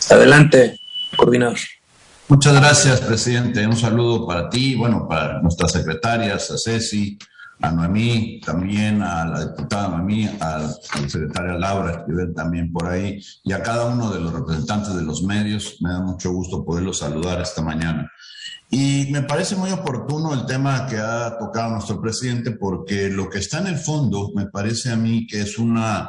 Adelante, coordinador. Muchas gracias, presidente. Un saludo para ti, bueno, para nuestras secretarias, a Ceci, a Noemí, también a la diputada Noemí, a la secretaria Laura, que ven también por ahí, y a cada uno de los representantes de los medios. Me da mucho gusto poderlos saludar esta mañana. Y me parece muy oportuno el tema que ha tocado nuestro presidente, porque lo que está en el fondo me parece a mí que es una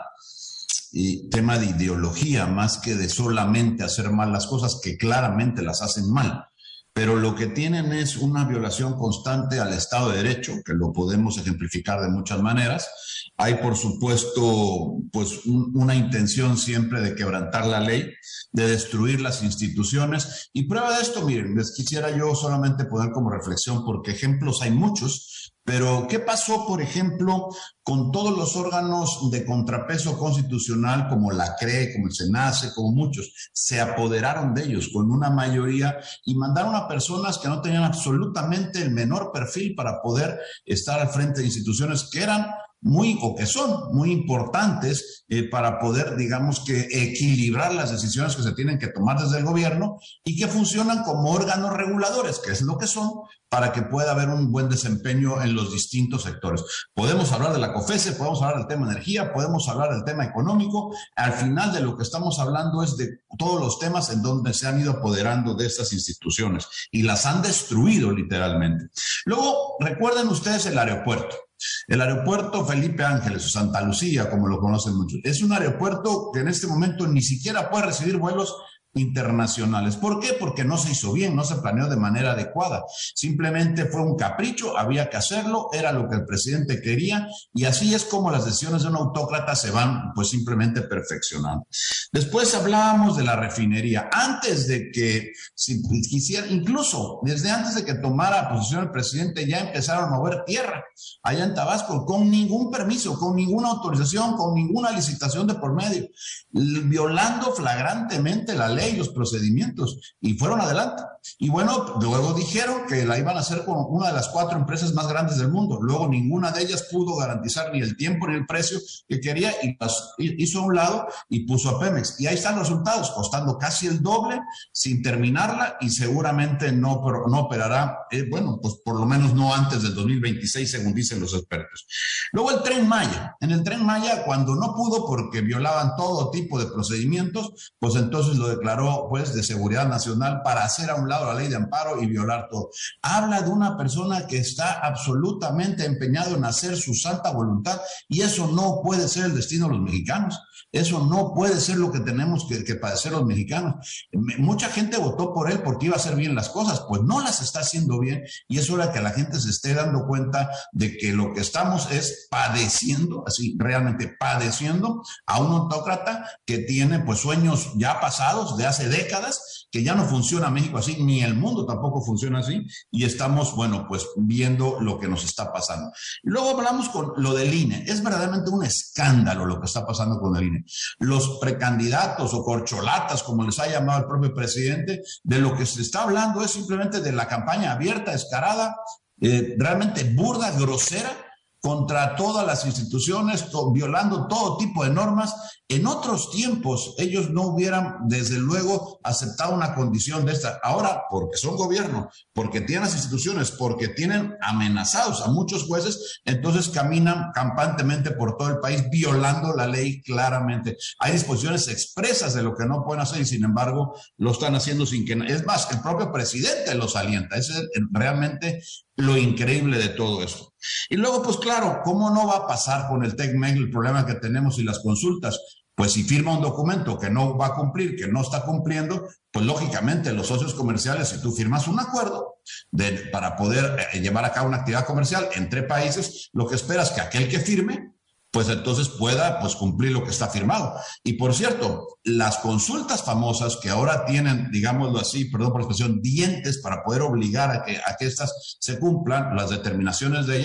tema de ideología más que de solamente hacer mal las cosas, que claramente las hacen mal. Pero lo que tienen es una violación constante al Estado de Derecho, que lo podemos ejemplificar de muchas maneras. Hay, por supuesto, pues una intención siempre de quebrantar la ley, de destruir las instituciones. Y prueba de esto, miren, les quisiera yo solamente poner como reflexión, porque ejemplos hay muchos. Pero, ¿qué pasó, por ejemplo, con todos los órganos de contrapeso constitucional, como la CRE, como el SENACE, como muchos? Se apoderaron de ellos con una mayoría y mandaron a personas que no tenían absolutamente el menor perfil para poder estar al frente de instituciones que eran o que son muy importantes para poder, digamos, que equilibrar las decisiones que se tienen que tomar desde el gobierno y que funcionan como órganos reguladores, que es lo que son, para que pueda haber un buen desempeño en los distintos sectores. Podemos hablar de la COFESE, podemos hablar del tema energía, podemos hablar del tema económico. Al final de lo que estamos hablando es de todos los temas en donde se han ido apoderando de estas instituciones y las han destruido literalmente. Luego, recuerden ustedes el aeropuerto. El aeropuerto Felipe Ángeles o Santa Lucía, como lo conocen muchos, es un aeropuerto que en este momento ni siquiera puede recibir vuelos internacionales. ¿Por qué? Porque no se hizo bien, no se planeó de manera adecuada. Simplemente fue un capricho, había que hacerlo, era lo que el presidente quería, y así es como las decisiones de un autócrata se van pues simplemente perfeccionando. Después hablábamos de la refinería. Antes de que si quisiera, incluso desde antes de que tomara posición el presidente, ya empezaron a mover tierra allá en Tabasco con ningún permiso, con ninguna autorización, con ninguna licitación de por medio, violando flagrantemente la ley y los procedimientos, y fueron adelante. Y bueno, luego dijeron que la iban a hacer con una de las 4 empresas más grandes del mundo. Luego ninguna de ellas pudo garantizar ni el tiempo ni el precio que quería, y las hizo a un lado y puso a Pemex. Y ahí están los resultados, costando casi el doble, sin terminarla, y seguramente no operará, bueno, pues por lo menos no antes del 2026, según dicen los expertos. Luego el Tren Maya. En el Tren Maya, cuando no pudo porque violaban todo tipo de procedimientos, pues entonces lo declaró pues de seguridad nacional para hacer a un lado la ley de amparo y violar todo. Habla de una persona que está absolutamente empeñado en hacer su santa voluntad, y eso no puede ser el destino de los mexicanos. Eso no puede ser lo que tenemos que padecer los mexicanos. Mucha gente votó por él porque iba a hacer bien las cosas, pues no las está haciendo bien, y es hora que la gente se esté dando cuenta de que lo que estamos es padeciendo, así realmente padeciendo a un autócrata que tiene pues sueños ya pasados de hace décadas, que ya no funciona México así, ni el mundo tampoco funciona así, y estamos, bueno, pues viendo lo que nos está pasando. Y luego hablamos con lo del INE. Es verdaderamente un escándalo lo que está pasando con el INE. Los precandidatos o corcholatas, como les ha llamado el propio presidente, de lo que se está hablando es simplemente de la campaña abierta, descarada, realmente burda, grosera, contra todas las instituciones, violando todo tipo de normas. En otros tiempos ellos no hubieran, desde luego, aceptado una condición de esta. Ahora, porque son gobierno, porque tienen las instituciones, porque tienen amenazados a muchos jueces, entonces caminan campantemente por todo el país, violando la ley claramente. Hay disposiciones expresas de lo que no pueden hacer, y sin embargo lo están haciendo sin que... Es más, el propio presidente los alienta. Ese es realmente lo increíble de todo esto. Y luego, pues claro, ¿cómo no va a pasar con el TECMEC el problema que tenemos y las consultas? Pues si firma un documento que no va a cumplir, que no está cumpliendo, pues lógicamente los socios comerciales, si tú firmas un acuerdo para poder llevar a cabo una actividad comercial entre países, lo que esperas es que aquel que firme pues entonces pueda pues cumplir lo que está firmado. Y por cierto, las consultas famosas que ahora tienen, digámoslo así, perdón por la expresión, dientes para poder obligar a que estas se cumplan, las determinaciones de ellas,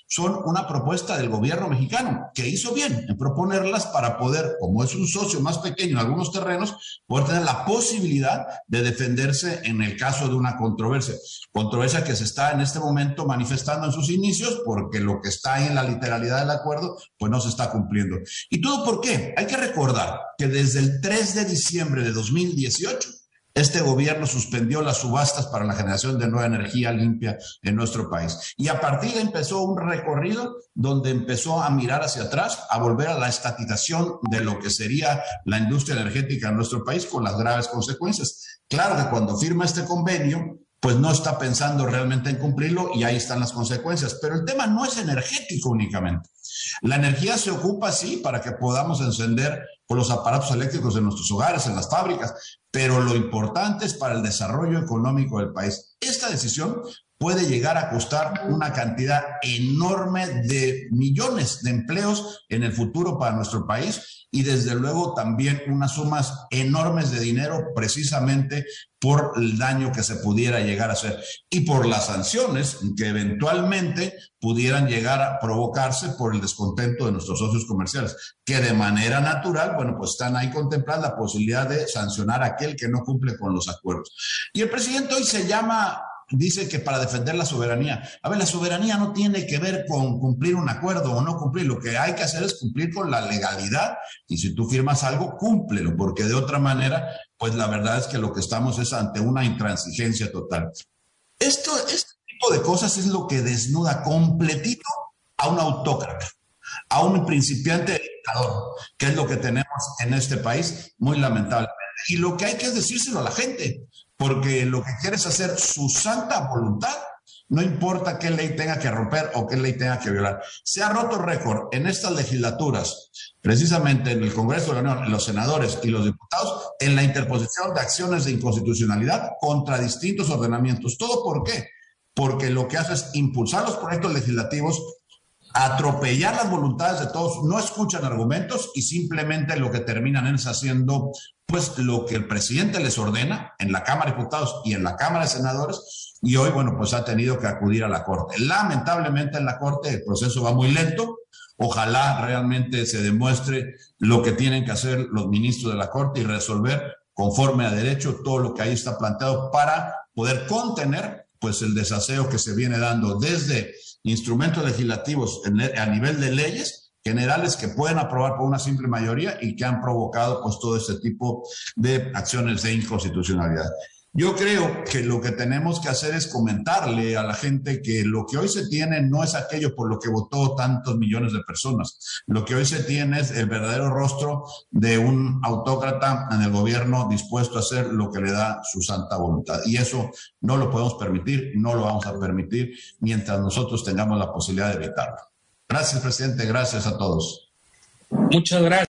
son una propuesta del gobierno mexicano, que hizo bien en proponerlas para poder, como es un socio más pequeño en algunos terrenos, poder tener la posibilidad de defenderse en el caso de una controversia. Controversia que se está en este momento manifestando en sus inicios, porque lo que está ahí en la literalidad del acuerdo, pues no se está cumpliendo. ¿Y todo por qué? Hay que recordar que desde el 3 de diciembre de 2018, este gobierno suspendió las subastas para la generación de nueva energía limpia en nuestro país. Y a partir de ahí empezó un recorrido donde empezó a mirar hacia atrás, a volver a la estatización de lo que sería la industria energética en nuestro país, con las graves consecuencias. Claro que cuando firma este convenio, pues no está pensando realmente en cumplirlo y ahí están las consecuencias. Pero el tema no es energético únicamente. La energía se ocupa, sí, para que podamos encender con los aparatos eléctricos en nuestros hogares, en las fábricas, pero lo importante es para el desarrollo económico del país. Esta decisión puede llegar a costar una cantidad enorme de millones de empleos en el futuro para nuestro país y desde luego también unas sumas enormes de dinero precisamente por el daño que se pudiera llegar a hacer y por las sanciones que eventualmente pudieran llegar a provocarse por el descontento de nuestros socios comerciales, que de manera natural, bueno, pues están ahí contemplando la posibilidad de sancionar a aquel que no cumple con los acuerdos. Y el presidente hoy dice que para defender la soberanía. A ver, la soberanía no tiene que ver con cumplir un acuerdo o no cumplir. Lo que hay que hacer es cumplir con la legalidad y si tú firmas algo, cúmplelo, porque de otra manera, pues la verdad es que lo que estamos es ante una intransigencia total. Este tipo de cosas es lo que desnuda completito a un autócrata, a un principiante dictador, que es lo que tenemos en este país, muy lamentablemente. Y lo que hay que es decírselo a la gente, porque lo que quiere es hacer su santa voluntad, no importa qué ley tenga que romper o qué ley tenga que violar. Se ha roto récord en estas legislaturas, precisamente en el Congreso de la Unión, en los senadores y los diputados, en la interposición de acciones de inconstitucionalidad contra distintos ordenamientos. ¿Todo por qué? Porque lo que hace es impulsar los proyectos legislativos, atropellar las voluntades de todos, no escuchan argumentos y simplemente lo que terminan es haciendo pues lo que el presidente les ordena en la Cámara de Diputados y en la Cámara de Senadores y hoy, bueno, pues ha tenido que acudir a la Corte. Lamentablemente en la Corte el proceso va muy lento. Ojalá realmente se demuestre lo que tienen que hacer los ministros de la Corte y resolver conforme a derecho todo lo que ahí está planteado para poder contener pues el desaseo que se viene dando desde instrumentos legislativos a nivel de leyes generales que pueden aprobar por una simple mayoría y que han provocado pues todo este tipo de acciones de inconstitucionalidad. Yo creo que lo que tenemos que hacer es comentarle a la gente que lo que hoy se tiene no es aquello por lo que votó tantos millones de personas. Lo que hoy se tiene es el verdadero rostro de un autócrata en el gobierno dispuesto a hacer lo que le da su santa voluntad. Y eso no lo podemos permitir, no lo vamos a permitir mientras nosotros tengamos la posibilidad de evitarlo. Gracias, presidente. Gracias a todos. Muchas gracias.